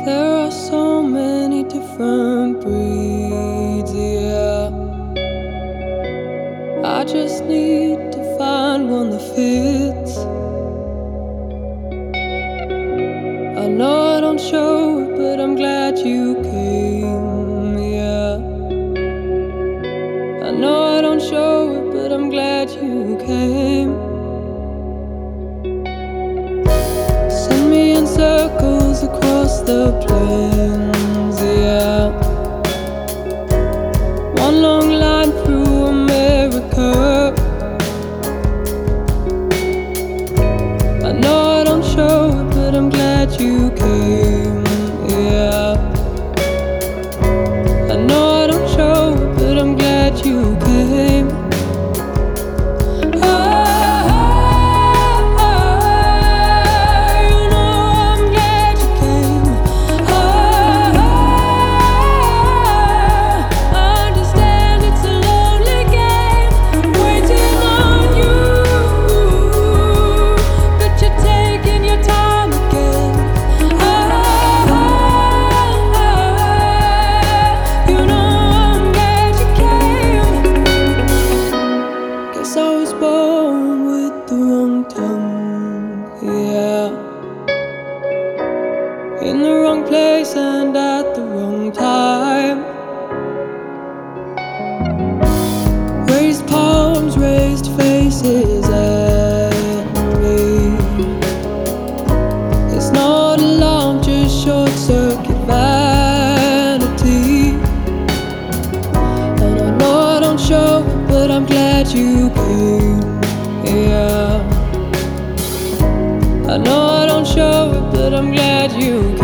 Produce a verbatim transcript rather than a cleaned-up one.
There are so many different breeds, yeah. I just need to find one that fits. I know I don't show it, but I'm glad you came, yeah. I know I don't show it, but I'm glad you came. Send me in circles across the plains, yeah. One long line through America. I know I don't show it, but I'm glad you came, yeah. I know I don't show it, but I'm glad you came. I was born with the wrong tongue, yeah. In the wrong place and at the wrong time. Raised palms, raised faces at me. It's not alarm, just short circuit vanity. And I know I don't show it, but I'm glad you came, yeah. I know I don't show it, but I'm glad you came.